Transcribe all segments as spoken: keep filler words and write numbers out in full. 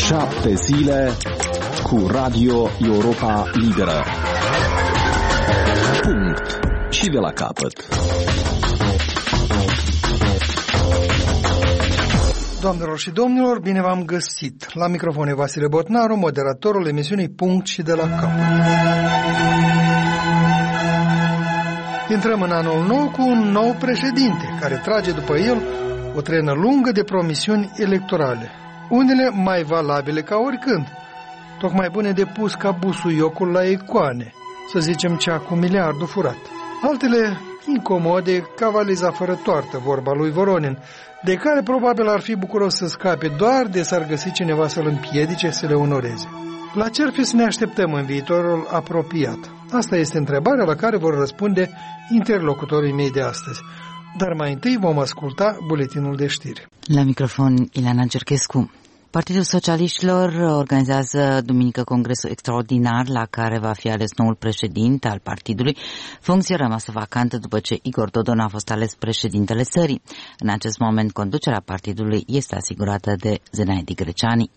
Șapte zile cu Radio Europa Liberă. Punct. Și de la capăt. Doamnelor și domnilor, bine v-am găsit. La microfon e Vasile Botnaru, moderatorul emisiunii Punct și de la capăt. Intrăm în anul nou cu un nou președinte, care trage după el o trenă lungă de promisiuni electorale. Unele mai valabile ca oricând, tocmai bune de pus ca busuiocul la icoane, să zicem cea cu miliardul furat. Altele incomode ca valiza fără toartă, vorba lui Voronin, de care probabil ar fi bucuros să scape doar de s-ar găsi cineva să-l împiedice să le onoreze. La ce ar fi să ne așteptăm în viitorul apropiat? Asta este întrebarea la care vor răspunde interlocutorii mei de astăzi. Dar mai întâi vom asculta buletinul de știri. La microfon, Ileana Cerchescu. Partidul Socialiștilor organizează duminică congresul extraordinar la care va fi ales noul președinte al partidului, funcție rămasă vacantă după ce Igor Dodon a fost ales președintele țării. În acest moment, conducerea partidului este asigurată de Zenaidi Greceani.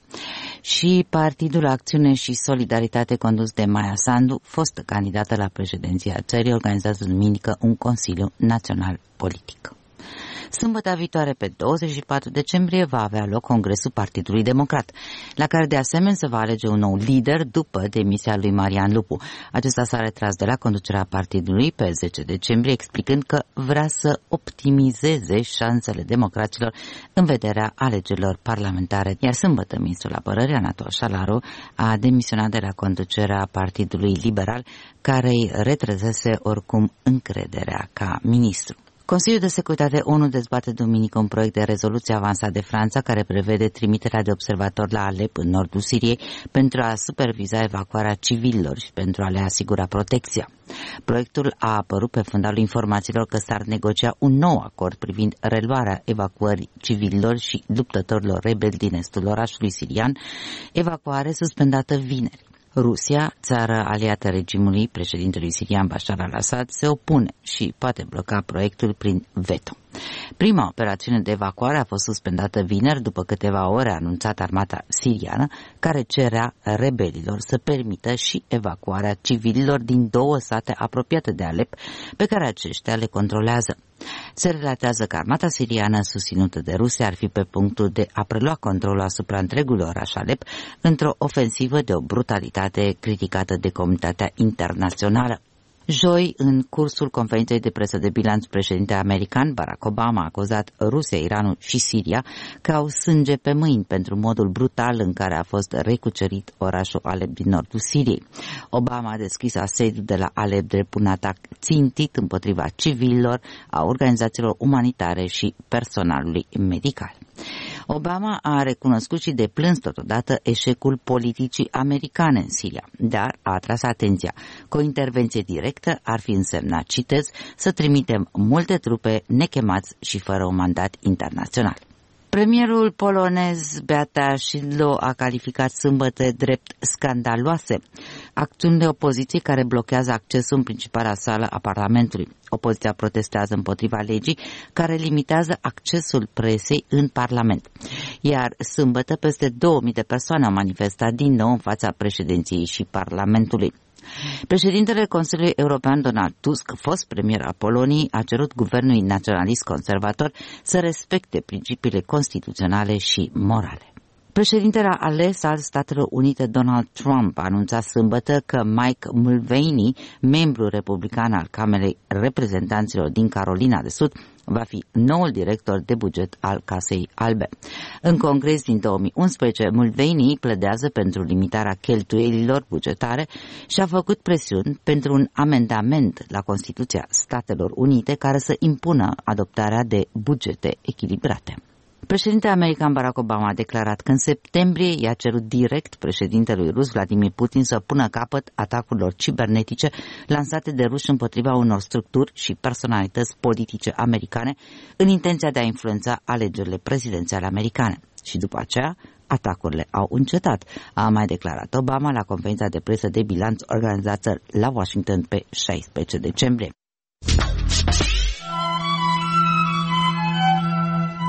Și Partidul Acțiune și Solidaritate, condus de Maia Sandu, fostă candidată la președinția țării, organizează duminică un Consiliu Național Politic. Sâmbătă viitoare, pe douăzeci și patru decembrie, va avea loc Congresul Partidului Democrat, la care de asemenea se va alege un nou lider după demisia lui Marian Lupu. Acesta s-a retras de la conducerea partidului pe zece decembrie, explicând că vrea să optimizeze șansele democraților în vederea alegerilor parlamentare. Iar sâmbătă, ministrul apărării, Anatol Șalaru, a demisionat de la conducerea Partidului Liberal, care îi retrăsese oricum încrederea ca ministru. Consiliul de Securitate ONU dezbate duminică un proiect de rezoluție avansat de Franța care prevede trimiterea de observatori la Alep, în nordul Siriei, pentru a superviza evacuarea civililor și pentru a le asigura protecția. Proiectul a apărut pe fundalul informațiilor că s-ar negocia un nou acord privind reluarea evacuării civililor și luptătorilor rebeli din estul orașului sirian, evacuare suspendată vineri. Rusia, țară aliată regimului președintelui sirian Bashar al-Assad, se opune și poate bloca proiectul prin veto. Prima operațiune de evacuare a fost suspendată vineri, după câteva ore a anunțat armata siriană, care cerea rebelilor să permită și evacuarea civililor din două sate apropiate de Alep, pe care aceștia le controlează. Se relatează că armata siriană susținută de Rusia ar fi pe punctul de a prelua controlul asupra întregului oraș Alep într-o ofensivă de o brutalitate criticată de comunitatea internațională. Joi, în cursul conferinței de presă de bilanț, președintele american Barack Obama a acuzat Rusia, Iranul și Siria că au sânge pe mâini pentru modul brutal în care a fost recucerit orașul Alep din nordul Siriei. Obama a deschis asediul de la Alep drept un atac țintit împotriva civililor, a organizațiilor umanitare și personalului medical. Obama a recunoscut și deplâns totodată eșecul politicii americane în Siria, dar a atras atenția că o intervenție directă ar fi însemnat, citez, să trimitem multe trupe nechemați și fără un mandat internațional. Premierul polonez Beata Szydło a calificat sâmbătă drept scandaloase acțiunile opoziției care blochează accesul în principala sală a Parlamentului. Opoziția protestează împotriva legii care limitează accesul presei în Parlament. Iar sâmbătă peste două mii de persoane au manifestat din nou în fața președinției și Parlamentului. Președintele Consiliului European Donald Tusk, fost premier al Poloniei, a cerut guvernului naționalist conservator să respecte principiile constituționale și morale. Președintele ales al Statelor Unite Donald Trump a anunțat sâmbătă că Mike Mulvaney, membru republican al Camerei Reprezentanților din Carolina de Sud, va fi noul director de buget al Casei Albe. În congres din două mii unsprezece, Mulvaney pledează pentru limitarea cheltuielilor bugetare și a făcut presiuni pentru un amendament la Constituția Statelor Unite care să impună adoptarea de bugete echilibrate. Președintele american Barack Obama a declarat că în septembrie i-a cerut direct președintelui rus Vladimir Putin să pună capăt atacurilor cibernetice lansate de ruși împotriva unor structuri și personalități politice americane în intenția de a influența alegerile prezidențiale americane. Și după aceea, atacurile au încetat, a mai declarat Obama la conferința de presă de bilanț organizată la Washington pe șaisprezece decembrie.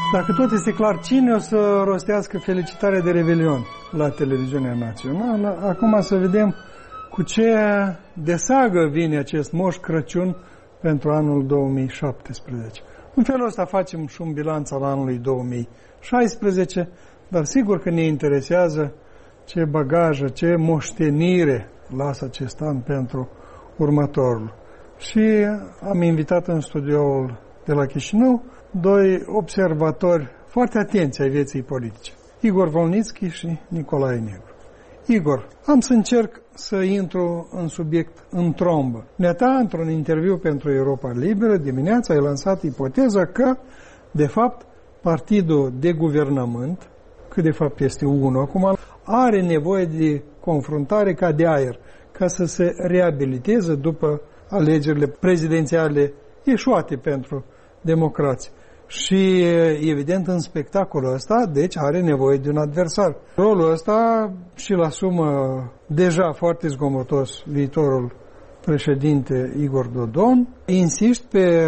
Dacă tot este clar, cine o să rostească felicitarea de Revelion la televiziunea națională? Acum să vedem cu ce de sagă vine acest Moș Crăciun pentru anul două mii șaptesprezece. În felul ăsta facem și un bilanț al anului două mii șaisprezece, dar sigur că ne interesează ce bagajă, ce moștenire lasă acest an pentru următorul. Și am invitat în studioul de la Chișinău doi observatori foarte atenți ai vieții politice, Igor Volnitski și Nicolae Negru. Igor, am să încerc să intru în subiect în trombă. Neata, într-un interviu pentru Europa Liberă, dimineața ai lansat ipoteza că, de fapt, partidul de guvernământ, că de fapt este unul acum, are nevoie de confruntare ca de aer, ca să se reabiliteze după alegerile prezidențiale eșuate pentru democrație. Și, evident, în spectacolul ăsta, deci, are nevoie de un adversar. Rolul ăsta și-l asumă deja foarte zgomotos viitorul președinte Igor Dodon. Insist pe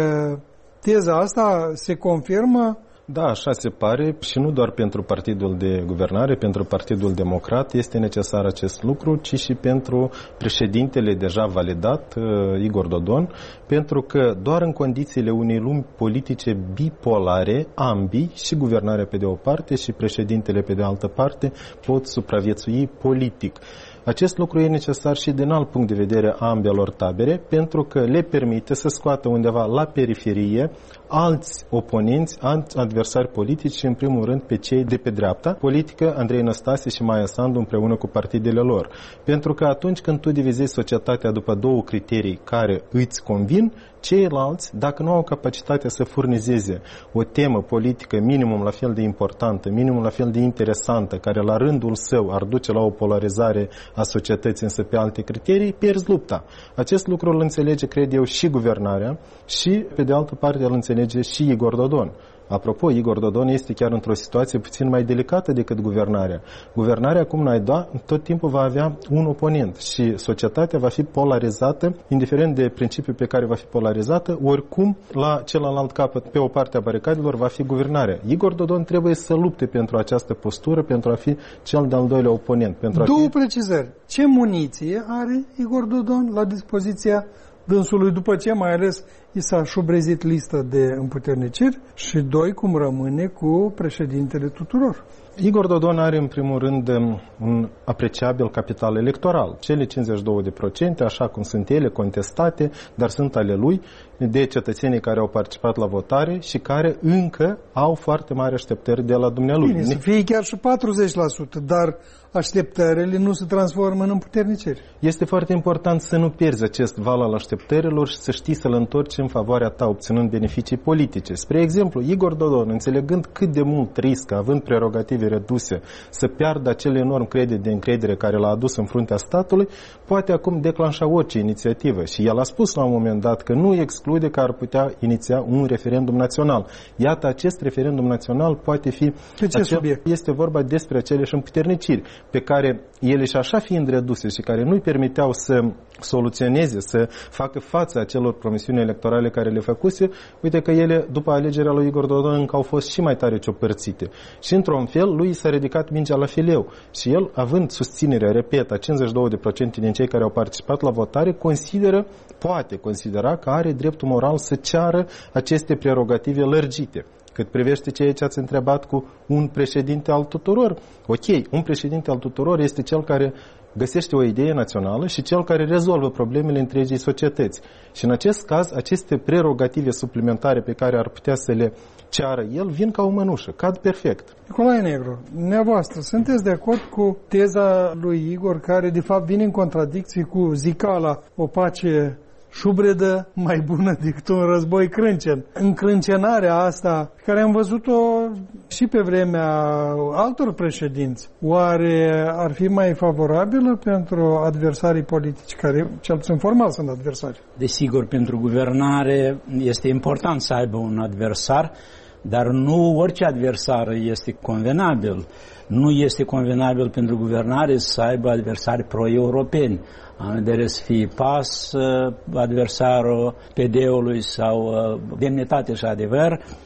teza asta, se confirmă? Da, așa se pare și nu doar pentru Partidul de Guvernare, pentru Partidul Democrat este necesar acest lucru, ci și pentru președintele deja validat, Igor Dodon, pentru că doar în condițiile unei lumi politice bipolare, ambii, și guvernarea pe de o parte și președintele pe de altă parte, pot supraviețui politic. Acest lucru e necesar și din alt punct de vedere a ambelor tabere, pentru că le permite să scoată undeva la periferie alți oponenți, alți adversari politici și, în primul rând, pe cei de pe dreapta politică, Andrei Năstase și Maia Sandu împreună cu partidele lor. Pentru că atunci când tu divizezi societatea după două criterii care îți convin, ceilalți, dacă nu au capacitatea să furnizeze o temă politică minimum la fel de importantă, minimum la fel de interesantă, care la rândul său ar duce la o polarizare a societății însă pe alte criterii, pierzi lupta. Acest lucru îl înțelege, cred eu, și guvernarea și, pe de altă parte, îl înțelege și Igor Dodon. Apropo, Igor Dodon este chiar într-o situație puțin mai delicată decât guvernarea. Guvernarea, cum n-ai da, tot timpul va avea un oponent și societatea va fi polarizată, indiferent de principiul pe care va fi polarizată, oricum la celălalt capăt, pe o parte a baricadelor, va fi guvernarea. Igor Dodon trebuie să lupte pentru această postură, pentru a fi cel de-al doilea oponent. Pentru Două a fi... precizări. Ce muniție are Igor Dodon la dispoziția dânsului, după ce mai ales i s-a șubrezit lista de împuterniciri, și doi, cum rămâne cu președintele tuturor? Igor Dodon are în primul rând un apreciabil capital electoral. Cele cincizeci și doi la sută, așa cum sunt ele, contestate, dar sunt ale lui, de cetățenii care au participat la votare și care încă au foarte mari așteptări de la dumnealui. Bine, să fie chiar și patruzeci la sută, dar așteptările nu se transformă în împuterniciri. Este foarte important să nu pierzi acest val al așteptărilor și să știi să-l întorci în favoarea ta, obținând beneficii politice. Spre exemplu, Igor Dodon, înțelegând cât de mult riscă, având prerogative reduse, să piardă acel enorm credit de încredere care l-a adus în fruntea statului, poate acum declanșa orice inițiativă. Și el a spus la un moment dat că nu exclude că ar putea iniția un referendum național. Iată, acest referendum național poate fi... Pe ce acel... subiect? Este vorba despre aceleși împuterniciri pe care ele și așa fiind reduse și care nu-i permiteau să soluționeze, să facă față acelor promisiuni electorale care le făcuse, uite că ele, după alegerea lui Igor Dodon, încă au fost și mai tare ciopărțite. Și, într-un fel, lui s-a ridicat mingea la fileu. Și el, având susținerea, repet, a cincizeci și doi la sută din cei care au participat la votare, consideră, poate considera că are dreptul moral să ceară aceste prerogative lărgite. Cât privește ceea ce ați întrebat cu un președinte al tuturor, ok, un președinte al tuturor este cel care găsește o idee națională și cel care rezolvă problemele întregii societăți. Și în acest caz, aceste prerogative suplimentare pe care ar putea să le ceară el, vin ca o mănușă, cad perfect. Nicolae Negru, dumneavoastră, sunteți de acord cu teza lui Igor, care de fapt vine în contradicție cu zicala o pace șubredă mai bună decât un război crâncen? Încrâncenarea asta, pe care am văzut-o și pe vremea altor președinți, oare ar fi mai favorabilă pentru adversarii politici, care cel puțin formal sunt adversari? Desigur, pentru guvernare este important să aibă un adversar, dar nu orice adversar este convenabil. Nu este convenabil pentru guvernare să aibă adversari pro-europeni. Am vedere să fie P A S adversarul P D-ului sau Demnitate și Adevăr.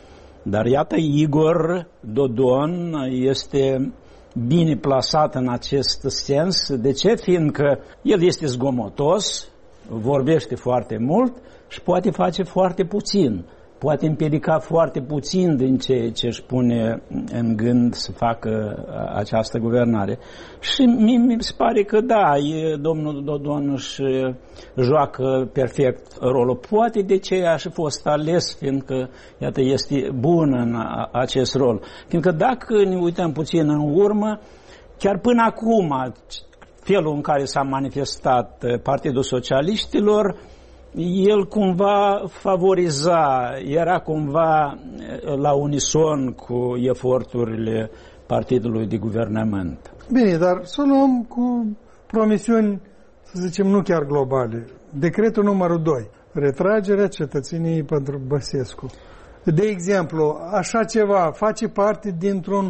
Dar iată, Igor Dodon este bine plasat în acest sens. De ce? Fiindcă el este zgomotos, vorbește foarte mult și poate face foarte puțin. Poate împiedica foarte puțin din ceea ce își pune în gând să facă această guvernare. Și mie mi se pare că da, e, domnul Dodon își joacă perfect rolul. Poate de ce a și fost ales, fiindcă, iată, este bun în acest rol. Fiindcă dacă ne uităm puțin în urmă, chiar până acum, felul în care s-a manifestat Partidul Socialiștilor, el cumva favoriza, era cumva la unison cu eforturile partidului de guvernământ. Bine, dar să luăm cu promisiuni, să zicem, nu chiar globale. Decretul numărul doi, retragerea cetățeniei pentru Băsescu. De exemplu, așa ceva face parte dintr-un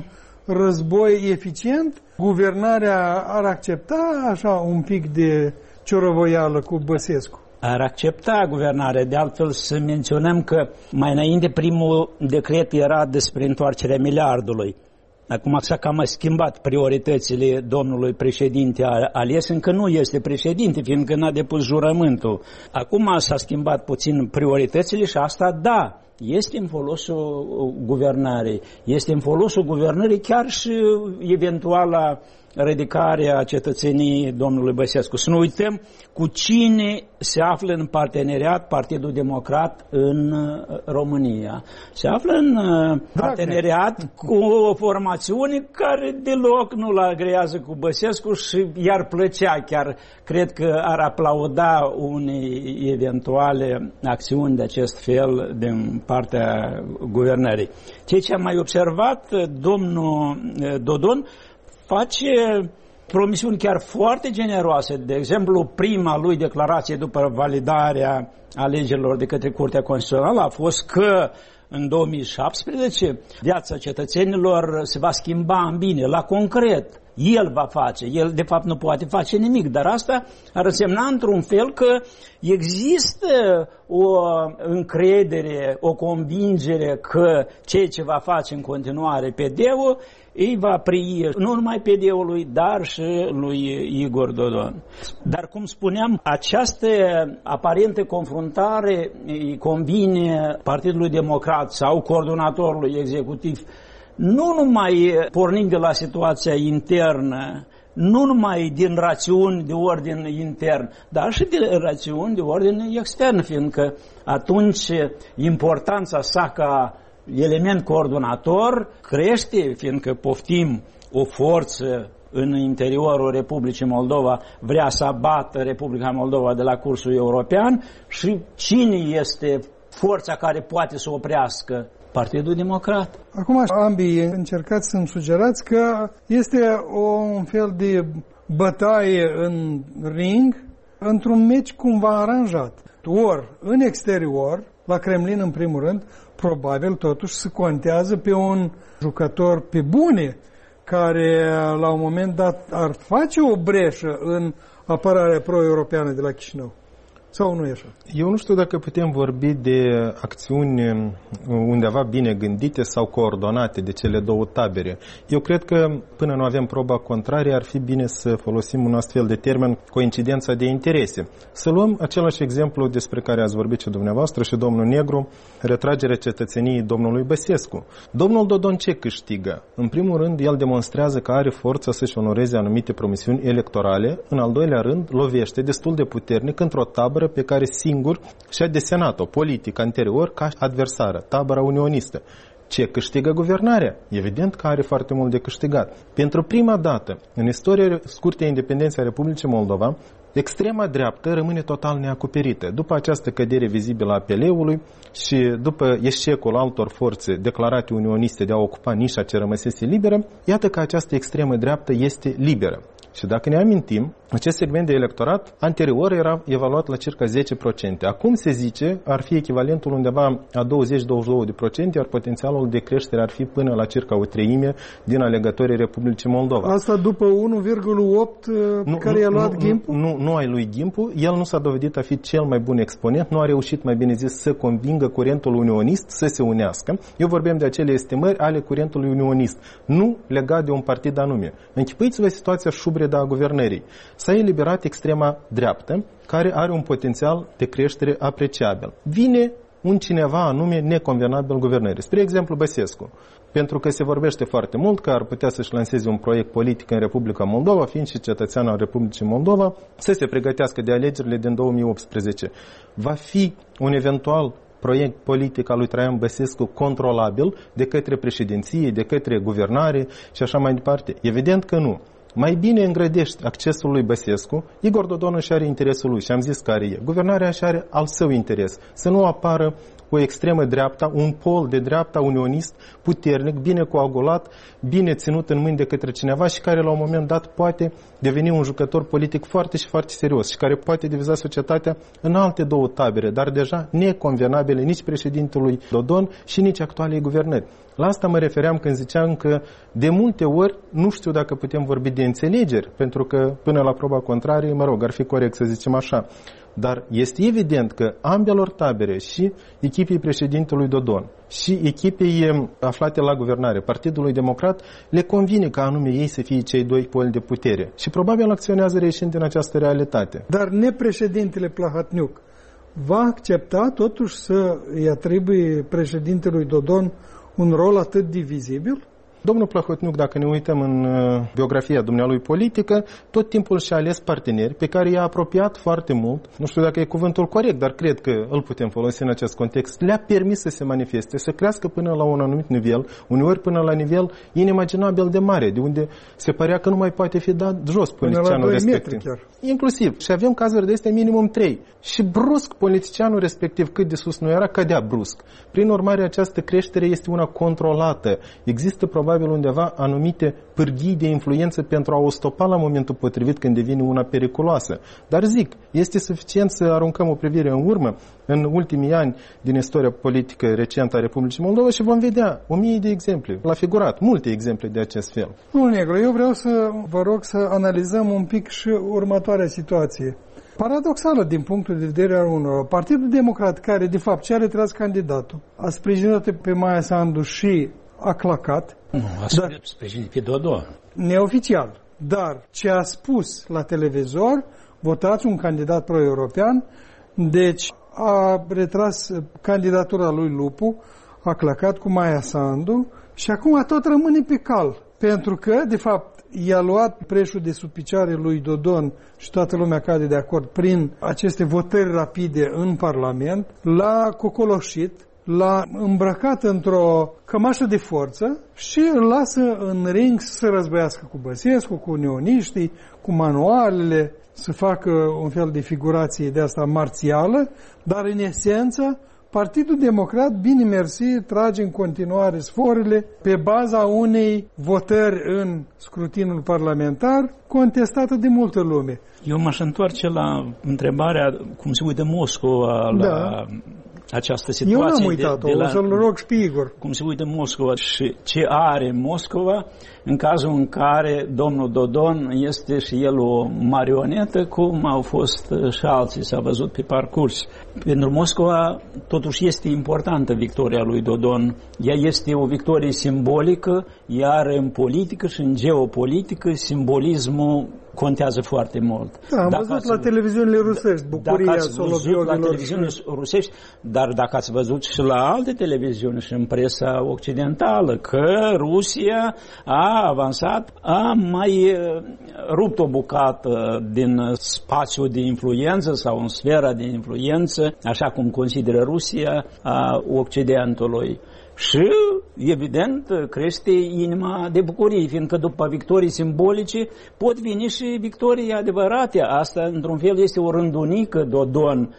război eficient? Guvernarea ar accepta așa un pic de ciorovoială cu Băsescu? Ar accepta guvernarea. De altfel, să menționăm că mai înainte primul decret era despre întoarcerea miliardului. Acum s-a cam schimbat prioritățile domnului președinte ales, încă nu este președinte, fiindcă n-a depus jurământul. Acum s-a schimbat puțin prioritățile și asta, da, este în folosul guvernării. Este în folosul guvernării chiar și eventuala ridicarea cetățeniei domnului Băsescu. Să nu uităm cu cine se află în parteneriat Partidul Democrat în România. Se află în parteneriat cu o formațiune care deloc nu-l agrează cu Băsescu și i-ar plăcea, chiar cred că ar aplauda unei eventuale acțiuni de acest fel din partea guvernării. Ceea ce am mai observat, domnul Dodon face promisiuni chiar foarte generoase. De exemplu, prima lui declarație după validarea alegerilor de către Curtea Constituțională a fost că în două mii șaptesprezece viața cetățenilor se va schimba în bine, la concret. El va face, el de fapt nu poate face nimic, dar asta ar însemna într-un fel că există o încredere, o convingere că ceea ce va face în continuare P D-ul îi va prie nu numai P D-ului, dar și lui Igor Dodon. Dar, cum spuneam, această aparentă confruntare îi convine Partidului Democrat sau coordonatorului executiv, nu numai pornind de la situația internă, nu numai din rațiuni de ordin intern, dar și de rațiuni de ordin extern, fiindcă atunci importanța sa ca element coordonator crește, fiindcă poftim o forță în interiorul Republicii Moldova, vrea să abată Republica Moldova de la cursul european și cine este forța care poate să oprească? Partidul Democrat. Acum ambii încercați să-mi sugerați că este un fel de bătaie în ring într-un meci cumva aranjat. Ori în exterior, la Kremlin în primul rând, probabil totuși se contează pe un jucător pe bune care la un moment dat ar face o breșă în apărarea pro-europeană de la Chișinău. Sau nu e așa? Eu nu știu dacă putem vorbi de acțiuni undeva bine gândite sau coordonate de cele două tabere. Eu cred că până nu avem proba contrarie ar fi bine să folosim un astfel de termen, coincidența de interese. Să luăm același exemplu despre care ați vorbit și dumneavoastră și domnul Negru, retragerea cetățeniei domnului Băsescu. Domnul Dodon ce câștigă? În primul rând, el demonstrează că are forța să-și onoreze anumite promisiuni electorale. În al doilea rând, lovește destul de puternic într-o tabără pe care singur și-a desenat-o politic anterior ca adversară, tabăra unionistă. Ce câștigă guvernarea? Evident că are foarte mult de câștigat. Pentru prima dată în istoria scurtă a independenței a Republicii Moldova, extrema dreaptă rămâne total neacoperită. După această cădere vizibilă a P L-ului și după eșecul altor forțe declarate unioniste de a ocupa nișa ce rămăsese liberă, iată că această extremă dreaptă este liberă. Și dacă ne amintim, acest segment de electorat anterior era evaluat la circa zece la sută. Acum se zice ar fi echivalentul undeva a douăzeci la douăzeci și doi la sută, iar potențialul de creștere ar fi până la circa o treime din alegătorii Republicii Moldova. Asta după unu virgulă opt pe care i-a luat Gimpu? Nu, nu, nu ai lui Gimpu. El nu s-a dovedit a fi cel mai bun exponent, nu a reușit, mai bine zis, să convingă curentul unionist să se unească. Eu vorbim de acele estimări ale curentului unionist, nu legat de un partid anume. Închipuiți-vă situația șubredă a guvernării. S-a eliberat extrema dreaptă, care are un potențial de creștere apreciabil. Vine un cineva anume neconvenabil guvernării. Spre exemplu, Băsescu. Pentru că se vorbește foarte mult că ar putea să-și lanseze un proiect politic în Republica Moldova, fiind și cetățean al Republicii Moldova, să se pregătească de alegerile din două mii optsprezece. Va fi un eventual proiect politic al lui Traian Băsescu controlabil de către președinție, de către guvernare și așa mai departe? Evident că nu. Mai bine îngrădești accesul lui Băsescu, Igor Dodon își are interesul lui și am zis care e. Guvernarea își are al său interes. Să nu apară o extremă dreapta, un pol de dreapta unionist puternic, bine coagulat, bine ținut în mâini de către cineva și care la un moment dat poate deveni un jucător politic foarte și foarte serios și care poate diviza societatea în alte două tabere, dar deja neconvenabile nici președintelui Dodon și nici actualei guvernări. La asta mă refeream când ziceam că de multe ori nu știu dacă putem vorbi de înțelegeri, pentru că până la proba contrarie, mă rog, ar fi corect să zicem așa. Dar este evident că ambelor tabere, și echipei președintelui Dodon și echipei aflate la guvernare, Partidului Democrat, le convine ca anume ei să fie cei doi poli de putere. Și probabil acționează reieșind din această realitate. Dar nepreședintele Plahotniuc va accepta totuși să îi atribuie președintelui Dodon un rol atât divizibil? Domnul Plahotniuc, dacă ne uităm în biografia dumnealui politică, tot timpul și-a ales parteneri pe care i-a apropiat foarte mult. Nu știu dacă e cuvântul corect, dar cred că îl putem folosi în acest context. Le-a permis să se manifeste, să crească până la un anumit nivel, uneori până la nivel inimaginabil de mare, de unde se părea că nu mai poate fi dat jos politicianul respectiv. Inclusiv. Și avem cazuri de astea minimum trei. Și brusc politicianul respectiv, cât de sus nu era, cădea brusc. Prin urmare, această creștere este una controlată. Există probabil undeva anumite pârghii de influență pentru a o stopa la momentul potrivit când devine una periculoasă. Dar zic, este suficient să aruncăm o privire în urmă în ultimii ani din istoria politică recentă a Republicii Moldova și vom vedea o mie de exemple. La figurat, multe exemple de acest fel. Nu, Negru, eu vreau să vă rog să analizăm un pic și următoarea situație. Paradoxală din punctul de vedere al unor. Partidul Democrat, care de fapt și-a retras candidatul, a sprijinit pe Maia Sandu și a clacat. Nu, a sprijinit pe Dodon. Neoficial. Dar ce a spus la televizor, votați un candidat pro-european, deci a retras candidatura lui Lupu, a clacat cu Maia Sandu și acum tot rămâne pe cal. Pentru că, de fapt, i-a luat preșul de sub picioare lui Dodon și toată lumea cade de acord prin aceste votări rapide în Parlament, l-a cocoloșit, l-a îmbrăcat într-o cămașă de forță și îl lasă în ring să războiască cu Băsescu, cu unioniștii, cu manualele, să facă un fel de figurație de asta marțială, dar în esență Partidul Democrat, bine mersi, trage în continuare sforile pe baza unei votări în scrutinul parlamentar contestată de multă lume. Eu m-aș întoarce la întrebarea cum se uită Moscova la da. această situație. Eu n-am uitat-o, de, de la, o să-l rog și pe Igor. Cum se uită Moscova și ce are Moscova în cazul în care domnul Dodon este și el o marionetă, cum au fost și alții, s-a văzut pe parcurs. Pentru Moscova totuși este importantă victoria lui Dodon. Ea este o victorie simbolică, iar în politică și în geopolitică simbolismul contează foarte mult. Da, am dacă văzut ați, la televiziunile rusești, bucuria soloviogilor. La televiziunile rusești, dar dacă ați văzut și la alte televiziuni și în presa occidentală, că Rusia a avansat, a mai rupt o bucată din spațiul de influență sau în sfera de influență, așa cum consideră Rusia, a Occidentului. Și, evident, crește inima de bucurie, fiindcă după victorii simbolice pot veni și victorii adevărate. Asta, într-un fel, este o rândunică Dodon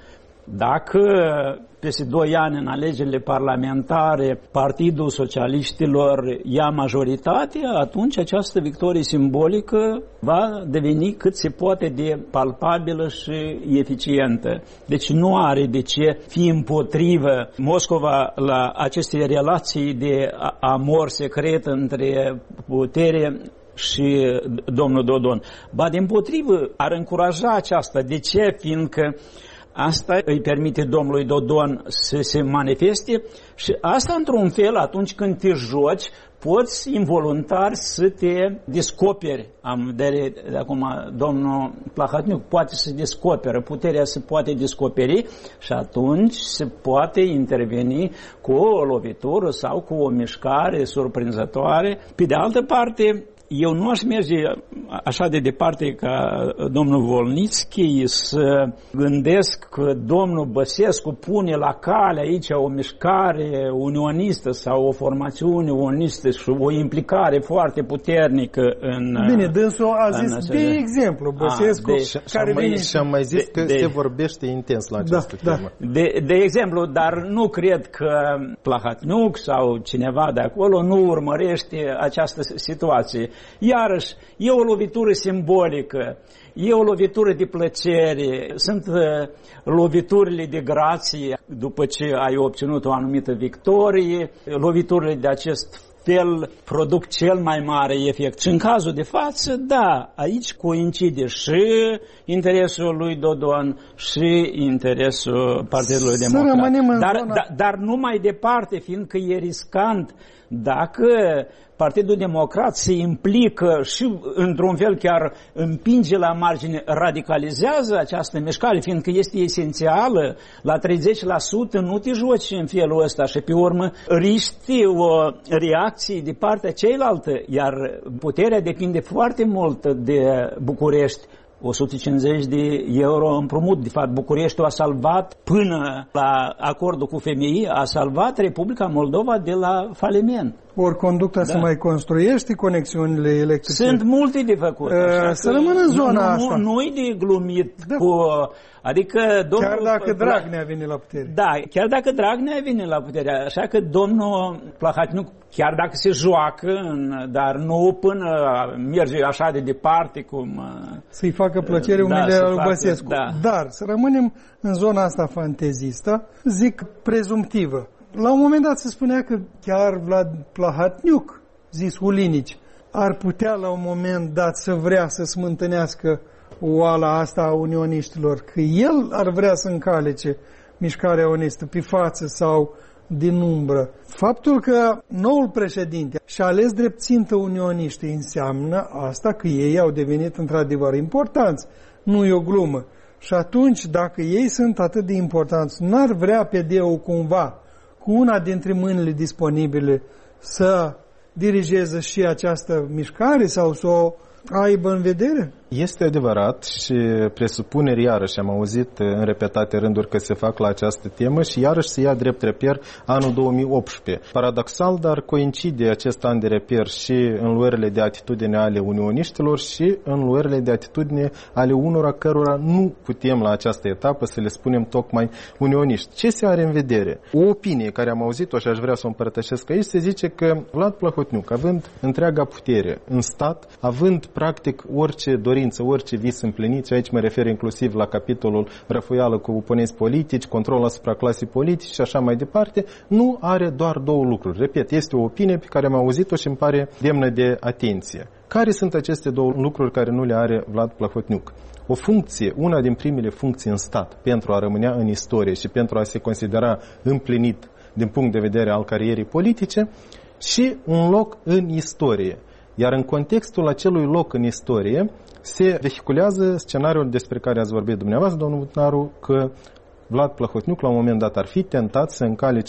Dacă peste doi ani în alegerile parlamentare Partidul Socialiștilor ia majoritate, atunci această victorie simbolică va deveni cât se poate de palpabilă și eficientă. Deci nu are de ce fi împotrivă Moscova la aceste relații de amor secret între putere și domnul Dodon. Ba dimpotrivă, ar încuraja aceasta. De ce? Fiindcă asta îi permite domnului Dodon să se manifeste și asta, într-un fel, atunci când te joci, poți involuntar să te descoperi. Am vedere de acum, domnul Plahotniuc poate să descoperă, puterea se poate descoperi și atunci se poate interveni cu o lovitură sau cu o mișcare surprinzătoare. Pe de altă parte, eu nu aș merge așa de departe ca domnul Volnitski să gândesc că domnul Băsescu pune la cale aici o mișcare unionistă sau o formațiune unionistă și o implicare foarte puternică în... Bine, dânsul a zis în, de exemplu Băsescu, a, de, care mai, vine... Și am mai zis de, că de, se vorbește intens la această da, temă. Da. De, de exemplu, dar nu cred că Plahotniuc sau cineva de acolo nu urmărește această situație. Iarăși, e o lovitură simbolică, e o lovitură de plăcere, sunt uh, loviturile de grație după ce ai obținut o anumită victorie, loviturile de acest fel produc cel mai mare efect. Și în cazul de față, da, aici coincide și interesul lui Dodon și interesul Partidului Democrat. Dar, da, dar nu mai departe, fiindcă e riscant dacă Partidul Democrat se implică și, într-un fel, chiar împinge la margine, radicalizează această mișcare, fiindcă este esențială, la treizeci la sută nu te joci în felul ăsta și, pe urmă, riști o reacție de partea cealaltă, iar puterea depinde foarte mult de București. o sută cincizeci de euro împrumut. De fapt, Bucureștiul a salvat, până la acordul cu F M I, a salvat Republica Moldova de la faliment. Ori conducta da. Se mai construiește, conexiunile electrice. Sunt multe de făcut. Uh, să rămână în zona nu, asta. Nu, nu e de glumit da. cu... Adică domnul, chiar dacă Dragnea vine la putere. Da, chiar dacă Dragnea vine la putere. Așa că domnul Plahotniuc, chiar dacă se joacă, dar nu până merge așa de departe cum... Să-i facă plăcere umilarea da, lui Băsescu. Da. Dar să rămânem în zona asta fantezistă, zic prezumtivă. La un moment dat se spunea că chiar Vlad Plahotniuc, zis Ulinici, ar putea la un moment dat să vrea să smântânească oala asta a unioniștilor, că el ar vrea să încalece mișcarea unistă pe față sau din umbră. Faptul că noul președinte și-a ales drept țintă unioniștii înseamnă asta că ei au devenit într-adevăr importanți. Nu e o glumă. Și atunci, dacă ei sunt atât de importanți, n-ar vrea P D-ul cumva, cu una dintre mâinile disponibile, să dirigeze și această mișcare sau să o aibă în vedere? Este adevărat și presupuneri, iarăși am auzit în repetate rânduri că se fac la această temă și iarăși se ia drept reper anul două mii optsprezece. Paradoxal, dar coincide acest an de reper și în luările de atitudine ale unioniștilor și în luările de atitudine ale unora cărora nu putem la această etapă să le spunem tocmai unioniști. Ce se are în vedere? O opinie care am auzit-o și aș vrea să o împărtășesc aici, se zice că Vlad Plahotniuc, având întreaga putere în stat, având practic orice dorință, orice vis împlinit, și aici mă refer inclusiv la capitolul răfuială cu oponenți politici, control asupra clasei politici și așa mai departe, nu are doar două lucruri. Repet, este o opinie pe care am auzit-o și îmi pare demnă de atenție. Care sunt aceste două lucruri care nu le are Vlad Plahotniuc? O funcție, una din primele funcții în stat, pentru a rămâne în istorie și pentru a se considera împlinit din punct de vedere al carierei politice, și un loc în istorie. Iar în contextul acelui loc în istorie se vehiculează scenariul despre care ați vorbit dumneavoastră, domnul Butnaru, că Vlad Plahotniuc la un moment dat ar fi tentat să încalece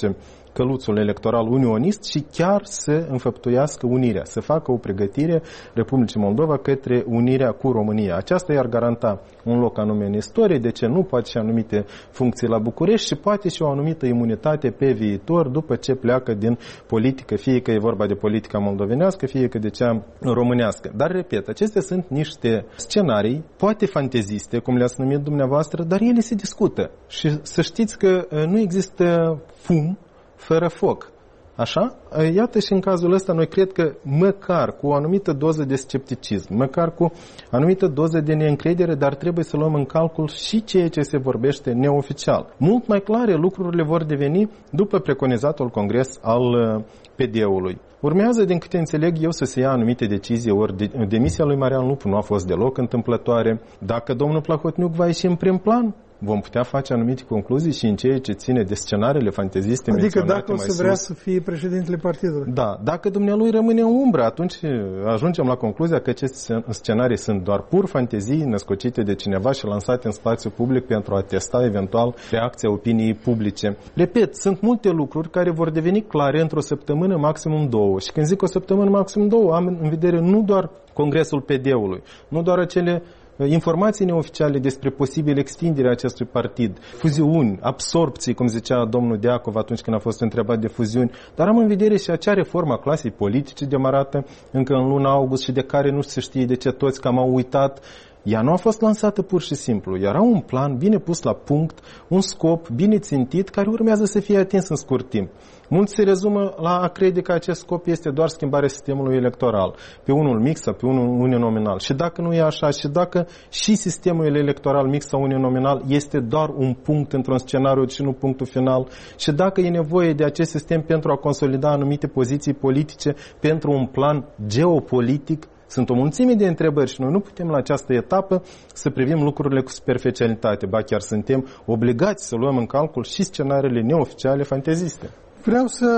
căluțul electoral unionist și chiar să înfăptuiască unirea, să facă o pregătire Republicii Moldova către unirea cu România. Aceasta i-ar garanta un loc anume în istorie, de ce nu, poate și anumite funcții la București și poate și o anumită imunitate pe viitor după ce pleacă din politică, fie că e vorba de politica moldovenească, fie că de cea românească. Dar, repet, acestea sunt niște scenarii, poate fanteziste, cum le-ați numit dumneavoastră, dar ele se discută. Și să știți că nu există fum fără foc. Așa? Iată și în cazul ăsta noi cred că măcar cu o anumită doză de scepticism, măcar cu o anumită doză de neîncredere, dar trebuie să luăm în calcul și ceea ce se vorbește neoficial. Mult mai clare lucrurile vor deveni după preconizatul congres al P D-ului. Urmează, din câte înțeleg eu, să se ia anumite decizii, ori de, demisia lui Marian Lupu nu a fost deloc întâmplătoare. Dacă domnul Plahotniuc va ieși în prim plan, vom putea face anumite concluzii și în ceea ce ține de scenariile fanteziste menționate mai sus. Adică dacă o să vrea să fie președintele partidului. Da, dacă dumnealui rămâne în umbră, atunci ajungem la concluzia că aceste scenarii sunt doar pur fantezii născocite de cineva și lansate în spațiu public pentru a testa eventual reacția opiniei publice. Repet, sunt multe lucruri care vor deveni clare într-o săptămână, maximum două. Și când zic o săptămână, maximum două, am în vedere nu doar congresul P D-ului, nu doar acele informații neoficiale despre posibil extinderea acestui partid, fuziuni, absorpții, cum zicea domnul Deacov atunci când a fost întrebat de fuziuni, dar am în vedere și acea reformă a clasei politice demarată încă în luna august și de care nu se știe de ce toți cam au uitat. Ea nu a fost lansată pur și simplu. Era un plan bine pus la punct, un scop bine țintit care urmează să fie atins în scurt timp. Mulți se rezumă la a crede că acest scop este doar schimbarea sistemului electoral, pe unul mix sau pe unul uninominal. Și dacă nu e așa, și dacă și sistemul electoral mix sau uninominal este doar un punct într-un scenariu și nu punctul final, și dacă e nevoie de acest sistem pentru a consolida anumite poziții politice, pentru un plan geopolitic, sunt o mulțime de întrebări și noi nu putem la această etapă să privim lucrurile cu superficialitate, ba chiar suntem obligați să luăm în calcul și scenariile neoficiale fanteziste. Vreau să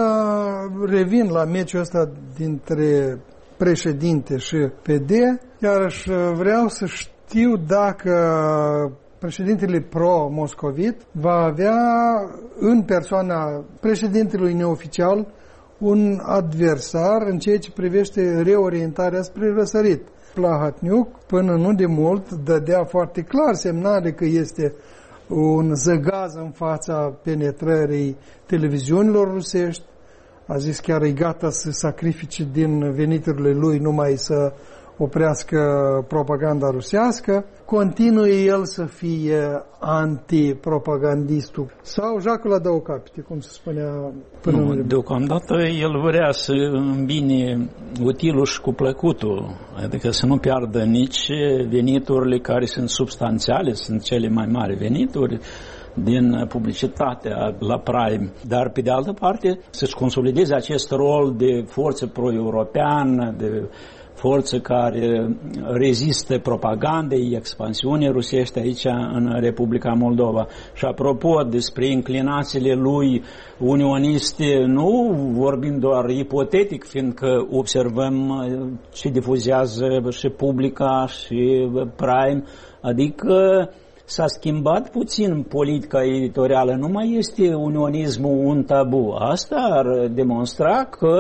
revin la meciul ăsta dintre președinte și P D, iarăși vreau să știu dacă președintele pro-moscovit va avea în persoana președintelui neoficial un adversar în ceea ce privește reorientarea spre răsărit. Plahotniuc, până nu de mult, dădea foarte clar semnale că este un zăgaz în fața penetrării televiziunilor rusești. A zis chiar e gata să sacrifice din veniturile lui numai să oprească propaganda rusească. Continuă el să fie antipropagandistul sau jacul la două capete, cum se spunea până nu, în deocamdată el vrea să îmbine utilul și cu plăcutul, adică să nu piardă nici veniturile care sunt substanțiale, sunt cele mai mari venituri din publicitatea la Prime, dar pe de altă parte să-și consolideze acest rol de forță pro-europeană, de forță care rezistă propagandei, expansiunii rusești aici în Republica Moldova. Și apropo despre inclinațiile lui unioniste, nu vorbim doar ipotetic, fiindcă observăm ce difuzează și Publica și Prime, adică s-a schimbat puțin politica editorială, nu mai este unionismul un tabu. Asta ar demonstra că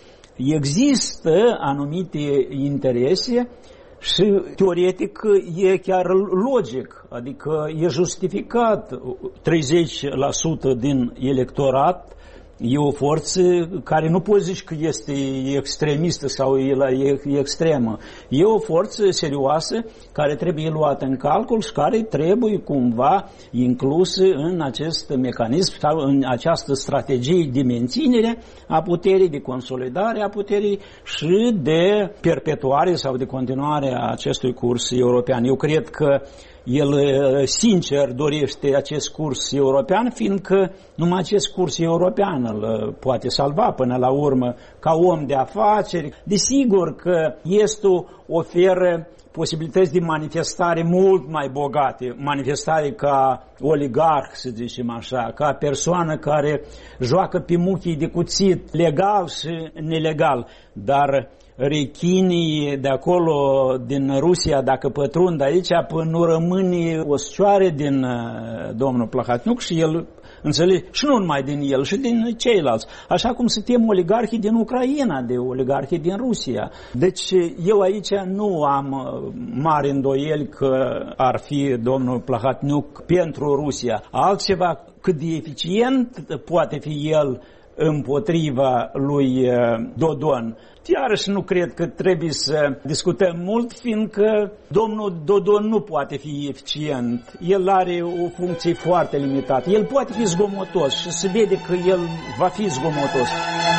există anumite interese și teoretic e chiar logic, adică e justificat treizeci la sută din electorat. E o forță care nu poți zici că este extremistă sau e extremă. E o forță serioasă care trebuie luată în calcul și care trebuie cumva inclusă în acest mecanism sau în această strategie de menținere a puterii, de consolidare a puterii și de perpetuare sau de continuare a acestui curs european. Eu cred că el sincer dorește acest curs european, fiindcă numai acest curs european îl poate salva până la urmă ca om de afaceri. Desigur că estul oferă posibilități de manifestare mult mai bogate, manifestare ca oligarh, să zicem așa, ca persoană care joacă pe muchii de cuțit legal și nelegal, dar rechinii de acolo, din Rusia, dacă pătrund aici, până nu rămâne o scioare din domnul Plahotniuc și el Înțelegi? Și nu numai din el, și din ceilalți. Așa cum suntem oligarhii din Ucraina, de oligarhii din Rusia. Deci eu aici nu am mari îndoieli că ar fi domnul Plahatniuc pentru Rusia. Altceva, cât de eficient poate fi el împotriva lui Dodon. Iarăși nu cred că trebuie să discutăm mult, fiindcă domnul Dodon nu poate fi eficient. El are o funcție foarte limitată. El poate fi zgomotos și se vede că el va fi zgomotos.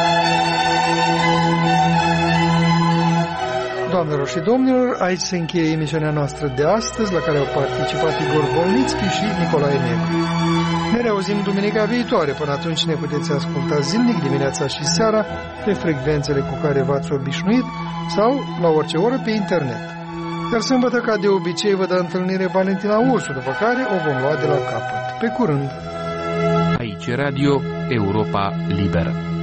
Doamnelor și domnilor, aici se încheie emisiunea noastră de astăzi, la care au participat Igor Bolnițchi și Nicolae Negru. Ne reauzim duminica viitoare. Până atunci ne puteți asculta zilnic, dimineața și seara, pe frecvențele cu care v-ați obișnuit sau la orice oră pe internet. Iar sâmbătă, ca de obicei, vă dă întâlnire Valentina Ursu, după care o vom lua de la capăt. Pe curând! Aici Radio Europa Liberă.